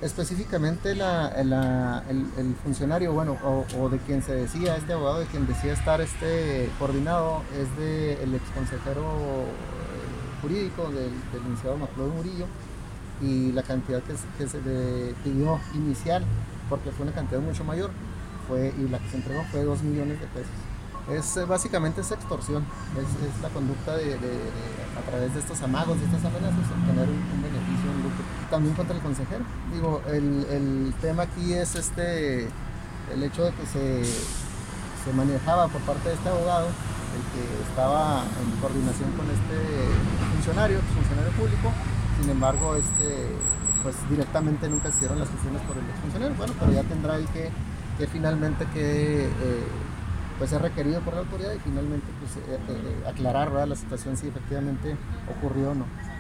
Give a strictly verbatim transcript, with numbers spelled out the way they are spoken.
Específicamente la, la- el, el funcionario, bueno, o, o de quien se decía, este abogado de quien decía estar este coordinado, es de el ex consejero eh, jurídico del, del licenciado Maclodo Murillo, y la cantidad que, que se le pidió inicial, porque fue una cantidad mucho mayor, fue, y la que se entregó fue dos millones de pesos. Es eh, básicamente es extorsión, es, es la conducta de, de- de- a través de estos amagos, de estas amenazas, obtener un, un beneficio, un lucro. También contra el consejero. Digo, el, el tema aquí es este, el hecho de que se, se manejaba por parte de este abogado, el que estaba en coordinación con este funcionario, funcionario público. Sin embargo, este, pues directamente nunca se hicieron las gestiones por el exfuncionario. Bueno, pero ya tendrá ahí que, que finalmente que eh, pues ser requerido por la autoridad y finalmente pues, eh, eh, aclarar, ¿verdad?, la situación, si efectivamente ocurrió o no.